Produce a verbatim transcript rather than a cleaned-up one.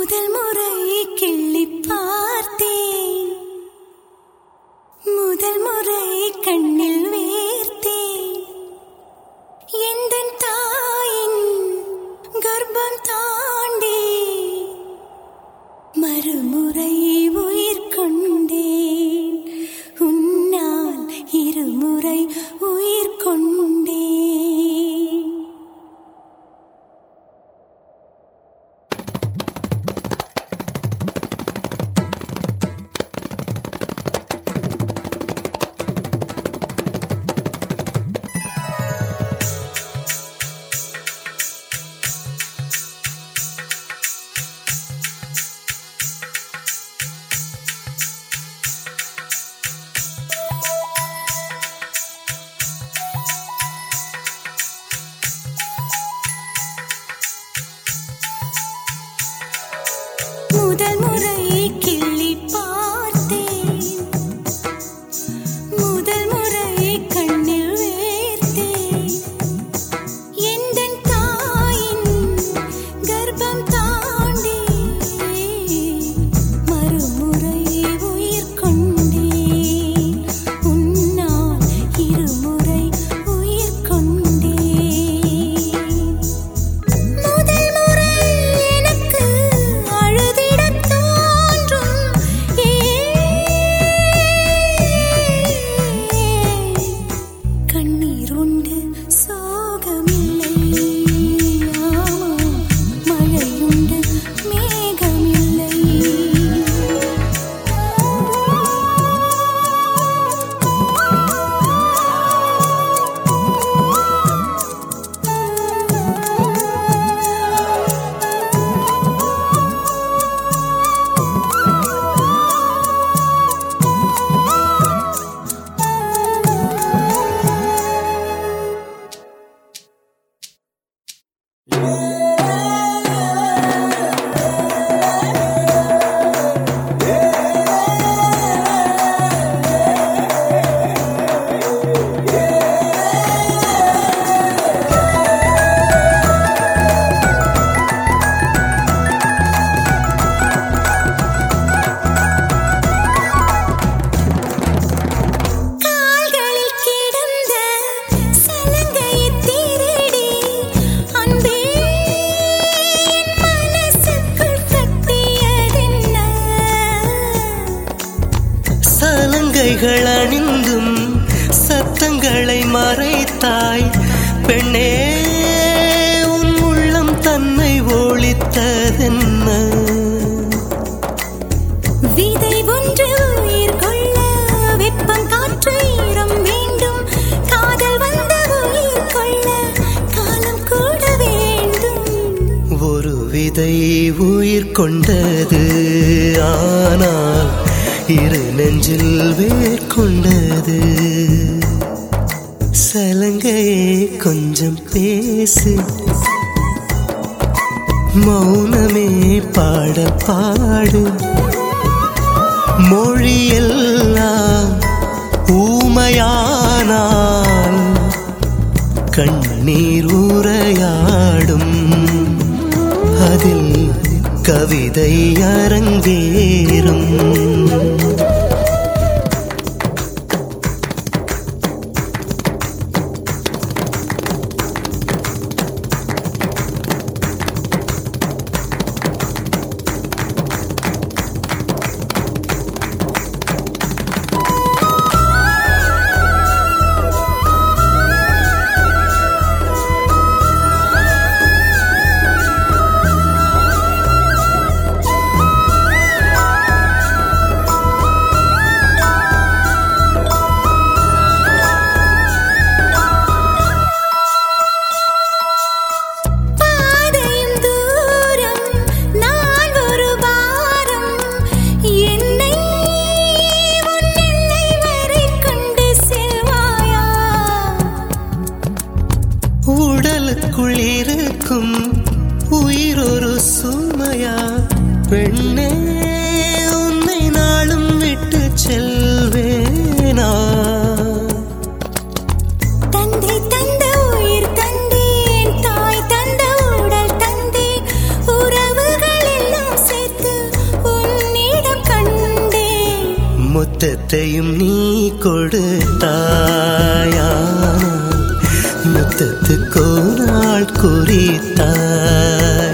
முதல் முறை கிள்ளி பார்த்தேன், முதல் முறை கண்ணில் வேர்த்தேன். எந்தன் தாயின் கர்ப்பம் தாண்டி மறுமுறை உயிர் கொண்டேன். உன்னால் இருமுறை உயிர் கொண்டேன். முதல் முறை கிள்ளி பார்த்தேன், முதல் முறை கண்ணில் வேர்த்தேன். எந்தன் தாயின் கர்ப்பம் தாண்டி மறுமுறை உயிர் கொண்டேன். உன்னால் இருமுறை உயிர் கொண்டேன். முதல் முறை எனக்கு கண்ணீர் உண்டு சோகமில்லை, மழையுண்டு மேகமில்லை. சலங்கைகள் அணிந்தும் சத்தங்களை மறைத்தாய் பெண்ணே, உன் உள்ளம் தன்னை ஒளித்ததென்ன? விதை ஒன்று உயிர் கொள்ள வெப்பம் காற்று ஈரம் வேண்டும். காதல் வந்த உயிர் கொள்ள காலம் கூட வேண்டும். ஒரு விதை உயிர் கொண்டது, ஆனால் இரு நெஞ்சில் வேர் கொண்டது. சலங்கையே கொஞ்சம் பேசு, மௌனமே பாட பாடு. மொழியெல்லாம் ஊமையானால் கண்ணீர் உரையாடும். அதில் கவிதை அரங்கேறும். உடலுக்குள் இருக்கும் உயிர் ஒரு சுமையா பெண்ணே, உன்னை நாளும் விட்டு செல்வேனா? தந்தை தந்த உயிர் தந்தேன், தாய் தந்த உடல் தந்தேன், உறவுகள் எல்லாம் மொத்தத்தையும் நீ கொடுத்தாயா முத்தத்துக்கோ நாள் குறித்தாய்